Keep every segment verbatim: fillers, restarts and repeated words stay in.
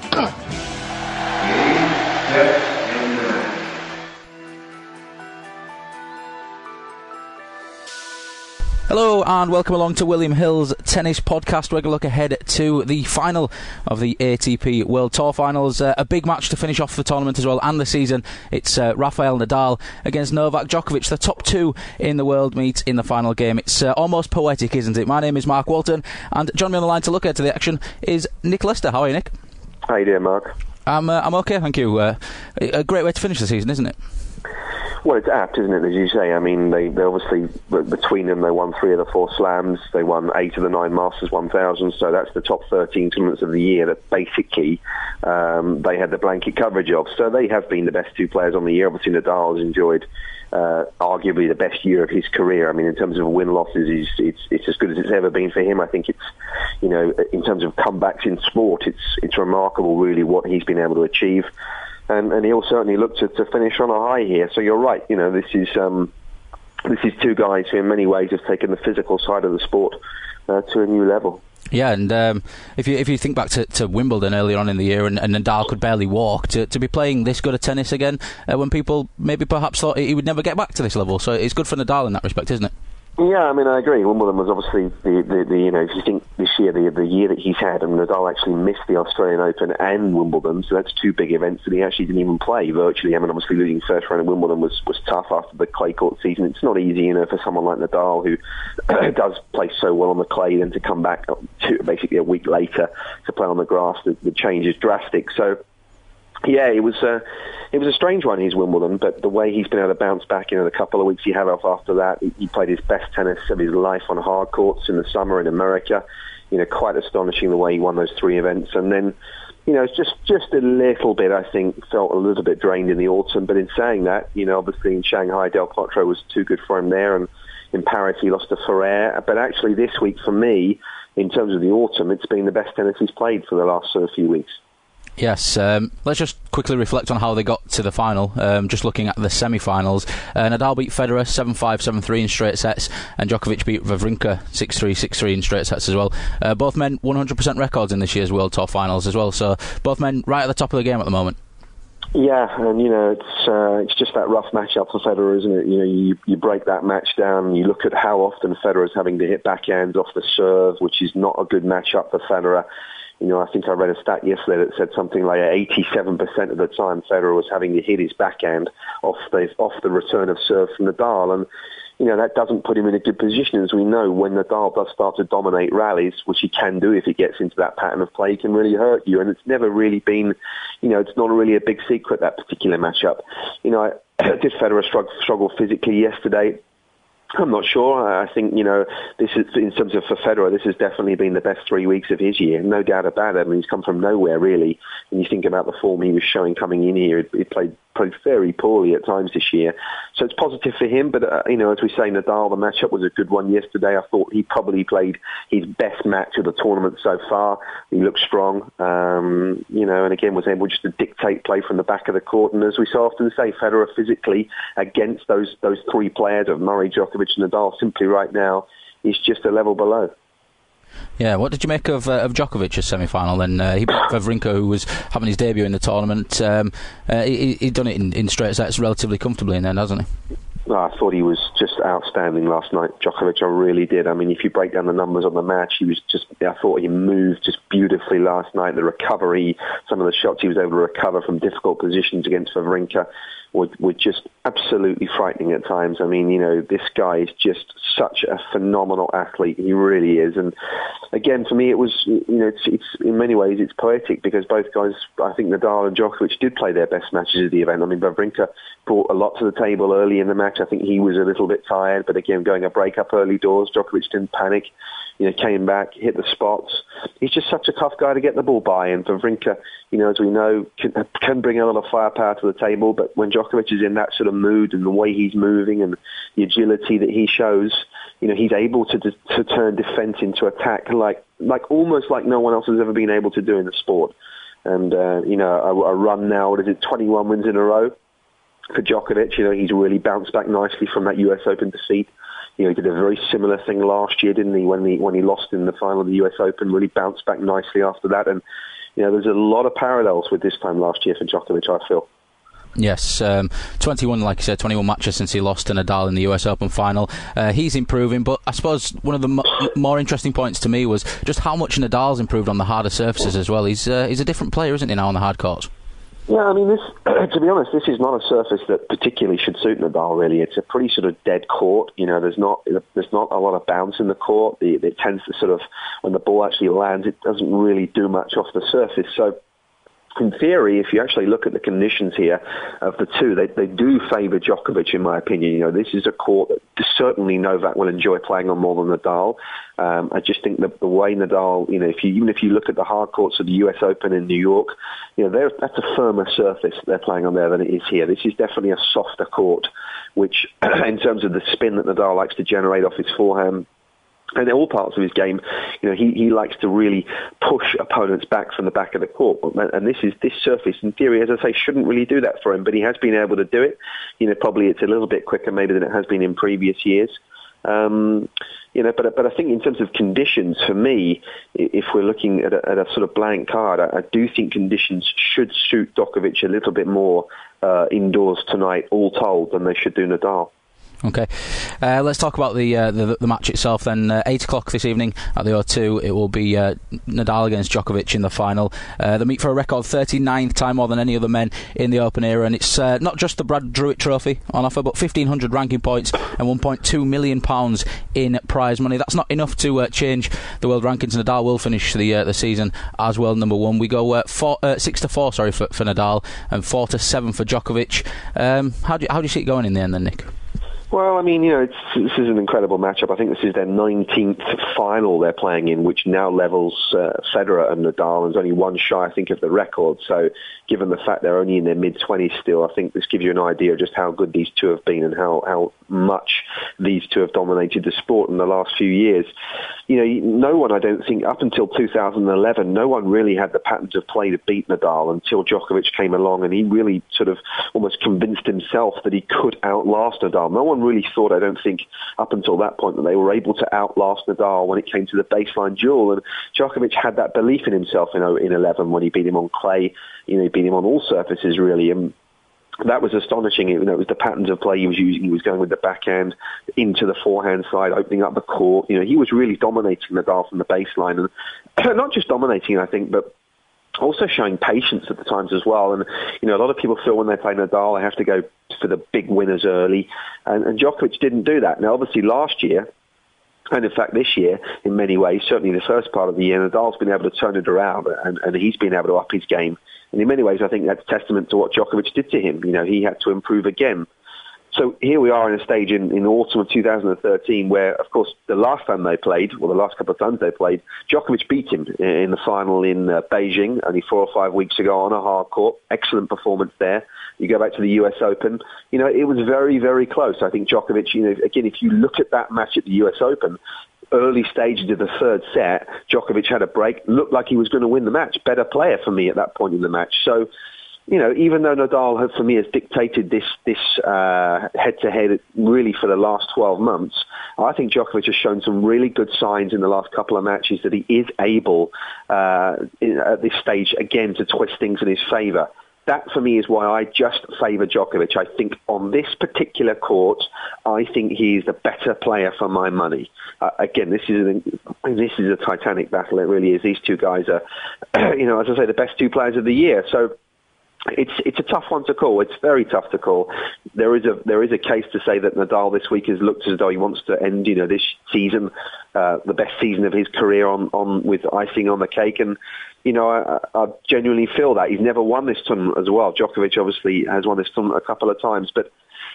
start. Game, set, and match. Hello and welcome along to William Hill's Tennis Podcast. We're going to look ahead to the final of the A T P World Tour Finals. Uh, a big match to finish off the tournament as well and the season. It's uh, Rafael Nadal against Novak Djokovic. The top two in the world meet in the final game. It's uh, almost poetic, isn't it? My name is Mark Walton, and joining me on the line to look ahead to the action is Nick Lester. How are you, Nick? How you doing, Mark? I'm, uh, I'm okay, thank you. Uh, a great way to finish the season, isn't it? Well, it's apt, isn't it, as you say? I mean, they, they obviously, between them, they won three of the four slams. They won eight of the nine Masters one thousand, so that's the top thirteen tournaments of the year that basically um, they had the blanket coverage of. So they have been the best two players on the year. Obviously, Nadal has enjoyed uh, arguably the best year of his career. I mean, in terms of win-losses, it's, it's, it's as good as it's ever been for him. I think it's, you know, in terms of comebacks in sport, it's, it's remarkable, really, what he's been able to achieve. And, and he'll certainly look to, to finish on a high here. So you're right. You know, this is um, this is two guys who, in many ways, have taken the physical side of the sport uh, to a new level. Yeah, and um, if you if you think back to, to Wimbledon earlier on in the year, and, and Nadal could barely walk, to to be playing this good at tennis again, uh, when people maybe perhaps thought he would never get back to this level. So it's good for Nadal in that respect, isn't it? Yeah, I mean, I agree. Wimbledon was obviously the, the, the you know, if you think this year, the the year that he's had, and Nadal actually missed the Australian Open and Wimbledon, so that's two big events that he actually didn't even play virtually. I mean, obviously losing first round at Wimbledon was, was tough after the clay court season. It's not easy, you know, for someone like Nadal who does play so well on the clay, then to come back to basically a week later to play on the grass. The, the change is drastic. So, yeah, it was uh, it was a strange one, his Wimbledon, but the way he's been able to bounce back, you know, the couple of weeks he had off after that, he, he played his best tennis of his life on hard courts in the summer in America. You know, quite astonishing the way he won those three events. And then, you know, it's just, just a little bit, I think, felt a little bit drained in the autumn. But in saying that, you know, obviously in Shanghai, Del Potro was too good for him there, and in Paris he lost to Ferrer. But actually this week, for me, in terms of the autumn, it's been the best tennis he's played for the last uh, few weeks. Yes, um, let's just quickly reflect on how they got to the final. Um, just looking at the semi-finals, uh, Nadal beat Federer seven five, seven three in straight sets, and Djokovic beat Wawrinka six three, six three in straight sets as well. Uh, both men one hundred percent records in this year's World Tour Finals as well, so both men right at the top of the game at the moment. Yeah, and you know, it's uh, it's just that rough matchup for Federer, isn't it? You know, you you break that match down, and you look at how often Federer's having to hit backhands off the serve, which is not a good matchup for Federer. You know, I think I read a stat yesterday that said something like eighty-seven percent of the time Federer was having to hit his backhand off the off the return of serve from Nadal, and you know that doesn't put him in a good position. As we know, when Nadal does start to dominate rallies, which he can do if he gets into that pattern of play, he can really hurt you. And it's never really been, you know, it's not really a big secret, that particular matchup. You know, I, did Federer struggle, struggle physically yesterday? I'm not sure. I think, you know, this is, in terms of for Federer, this has definitely been the best three weeks of his year, no doubt about it. I mean, he's come from nowhere, really. When you think about the form he was showing coming in here, he played played very poorly at times this year. So it's positive for him, but, uh, you know, as we say, Nadal, the matchup was a good one yesterday. I thought he probably played his best match of the tournament so far. He looked strong, um, you know, and again was able just to dictate play from the back of the court. And as we so often say, Federer physically against those those three players of Murray, Djokovic and Nadal simply right now is just a level below. Yeah, what did you make of uh, of Djokovic's semi-final then? Uh, he beat Wawrinka, who was having his debut in the tournament. Um, uh, he, he'd done it in, in straight sets relatively comfortably in the end, hasn't he? Oh, I thought he was just outstanding last night, Djokovic. I really did. I mean, if you break down the numbers on the match, he was just, I thought he moved just beautifully last night. The recovery, some of the shots he was able to recover from difficult positions against Wawrinka were, were just absolutely frightening at times. I mean, you know, this guy is just such a phenomenal athlete. He really is. And again, for me, it was, you know, it's, it's in many ways, it's poetic because both guys, I think Nadal and Djokovic did play their best matches of the event. I mean, Wawrinka brought a lot to the table early in the match. I think he was a little bit tired, but again, going a break up early doors, Djokovic didn't panic. You know, came back, hit the spots. He's just such a tough guy to get the ball by. And Wawrinka, you know, as we know, can, can bring a lot of firepower to the table. But when Djokovic is in that sort of mood and the way he's moving and the agility that he shows, you know, he's able to to turn defense into attack, like like almost like no one else has ever been able to do in the sport. And uh, you know, a, a run now, what is it, twenty-one wins in a row for Djokovic. You know, he's really bounced back nicely from that U S Open defeat. You know, he did a very similar thing last year, didn't he, when he when he lost in the final of the U S Open, really bounced back nicely after that. And, you know, there's a lot of parallels with this time last year for Djokovic, I feel. Yes, um, twenty-one, like you said, twenty-one matches since he lost to Nadal in the U S Open final. Uh, he's improving, but I suppose one of the mo- more interesting points to me was just how much Nadal's improved on the harder surfaces as well. He's uh, he's a different player, isn't he, now on the hard courts? Yeah, I mean, this. To be honest, this is not a surface that particularly should suit Nadal. Really, it's a pretty sort of dead court. You know, there's not there's not a lot of bounce in the court. The, it tends to sort of, when the ball actually lands, it doesn't really do much off the surface. So, in theory, if you actually look at the conditions here of the two, they they do favour Djokovic, in my opinion. You know, this is a court that certainly Novak will enjoy playing on more than Nadal. Um, I just think that the way Nadal, you know, if you even if you look at the hard courts of the U S Open in New York, you know, that's a firmer surface they're playing on there than it is here. This is definitely a softer court, which, in terms of the spin that Nadal likes to generate off his forehand, and in all parts of his game, you know, he, he likes to really push opponents back from the back of the court. And this is this surface, in theory, as I say, shouldn't really do that for him, but he has been able to do it. You know, probably it's a little bit quicker maybe than it has been in previous years. Um, you know, but but I think in terms of conditions, for me, if we're looking at a, at a sort of blank card, I, I do think conditions should suit Djokovic a little bit more uh, indoors tonight, all told, than they should do Nadal. Okay, uh, let's talk about the, uh, the the match itself then. Uh, eight o'clock this evening at the O two, it will be uh, Nadal against Djokovic in the final. Uh, they meet for a record thirty-ninth time more than any other men in the Open era, and it's uh, not just the Brad Druitt Trophy on offer, but fifteen hundred ranking points and one point two million pounds in prize money. That's not enough to uh, change the world rankings. Nadal will finish the uh, the season as world number one. We go uh, four, uh, six to four, sorry, for, for Nadal, and four to seven for Djokovic. Um, how do you, how do you see it going in the end then, Nick? Well, I mean, you know, it's, this is an incredible matchup. I think this is their nineteenth final they're playing in, which now levels uh, Federer and Nadal, and is only one shy, I think, of the record. So, given the fact they're only in their mid-twenties still, I think this gives you an idea of just how good these two have been and how, how much these two have dominated the sport in the last few years. You know, no one, I don't think, up until two thousand eleven, no one really had the patterns of play to beat Nadal until Djokovic came along, and he really sort of almost convinced himself that he could outlast Nadal. No one really thought, I don't think, up until that point, that they were able to outlast Nadal when it came to the baseline duel, and Djokovic had that belief in himself in, in eleven when he beat him on clay. You know, he beat him on all surfaces, really, and that was astonishing. You know, it was the patterns of play he was using. He was going with the backhand into the forehand side, opening up the court. You know, he was really dominating Nadal from the baseline, and not just dominating, I think, but also showing patience at the times as well. And, you know, a lot of people feel when they play Nadal, they have to go for the big winners early, and, and Djokovic didn't do that. Now, obviously, last year, and in fact this year, in many ways, certainly the first part of the year, Nadal's been able to turn it around, and, and he's been able to up his game. And in many ways, I think that's testament to what Djokovic did to him. You know, he had to improve again. So here we are in a stage in, in autumn of two thousand thirteen where, of course, the last time they played, or the last couple of times they played, Djokovic beat him in the final in uh, Beijing only four or five weeks ago on a hard court. Excellent performance there. You go back to the U S Open, you know, it was very, very close. I think Djokovic, you know, again, if you look at that match at the U S Open, early stages of the third set, Djokovic had a break, looked like he was going to win the match. Better player for me at that point in the match. So, you know, even though Nadal, for me, has dictated this this uh, head-to-head really for the last twelve months, I think Djokovic has shown some really good signs in the last couple of matches that he is able, uh, in, at this stage, again, to twist things in his favour. That, for me, is why I just favour Djokovic. I think on this particular court, I think he's the better player for my money. Uh, again, this is a, this is a titanic battle. It really is. These two guys are, you know, as I say, the best two players of the year. So it's it's a tough one to call. It's very tough to call. There is a there is a case to say that Nadal this week has looked as though he wants to end, you know, this season, uh, the best season of his career on, on with icing on the cake. And you know, I, I genuinely feel that. He's never won this tournament as well. Djokovic obviously has won this tournament a couple of times. But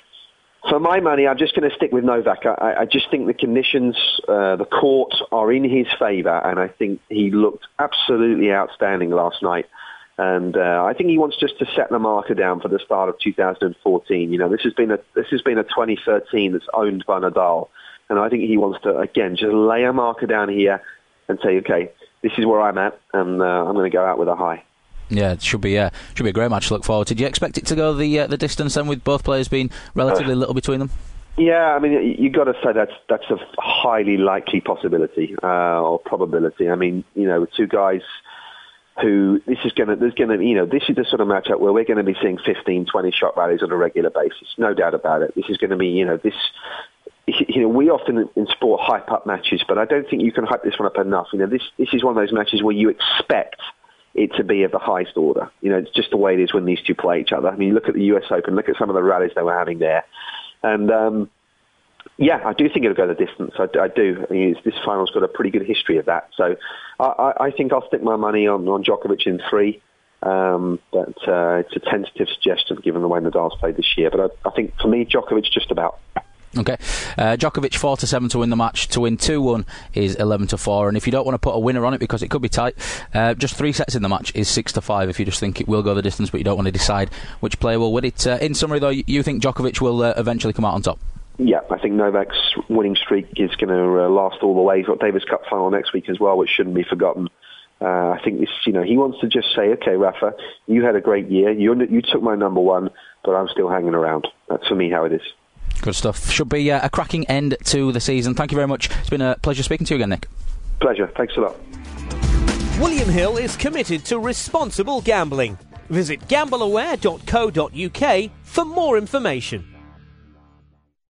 for my money, I'm just going to stick with Novak. I, I just think the conditions, uh, the court are in his favour, and I think he looked absolutely outstanding last night. And uh, I think he wants just to set the marker down for the start of two thousand fourteen. You know, this has been a this has been a twenty thirteen that's owned by Nadal, and I think he wants to again just lay a marker down here and say, okay, this is where I'm at, and uh, I'm going to go out with a high. Yeah, it should be uh, should be a great match to look forward to. Do you expect it to go the uh, the distance then, with both players being relatively uh, little between them? Yeah, I mean, you got to say that's that's a highly likely possibility uh, or probability. I mean, you know, two guys who this is going to, there's going to, you know, this is the sort of matchup where we're going to be seeing fifteen, twenty shot rallies on a regular basis. No doubt about it. This is going to be, you know, this, you know, we often in sport hype up matches, but I don't think you can hype this one up enough. You know, this, this is one of those matches where you expect it to be of the highest order. You know, it's just the way it is when these two play each other. I mean, look at the U S Open, look at some of the rallies they were having there. And, um, yeah, I do think it'll go the distance. I, I do. I mean, this final's got a pretty good history of that. So I, I think I'll stick my money on, on Djokovic in three. Um, but uh, it's a tentative suggestion given the way Nadal's played this year. But I, I think, for me, Djokovic just about. Okay, uh, Djokovic four to seven to win the match. To win two one is eleven to four, and if you don't want to put a winner on it because it could be tight, uh, just three sets in the match is six to five. If you just think it will go the distance, but you don't want to decide which player will win it. Uh, in summary, though, you think Djokovic will uh, eventually come out on top? Yeah, I think Novak's winning streak is going to uh, last all the way. He's got Davis Cup final next week as well, which shouldn't be forgotten. Uh, I think this, you know, he wants to just say, okay, Rafa, you had a great year. You you took my number one, but I'm still hanging around. That's for me how it is. Good stuff. Should be uh, a cracking end to the season. Thank you very much. It's been a pleasure speaking to you again, Nick. Pleasure. Thanks a lot. William Hill is committed to responsible gambling. Visit gamble aware dot co dot uk for more information.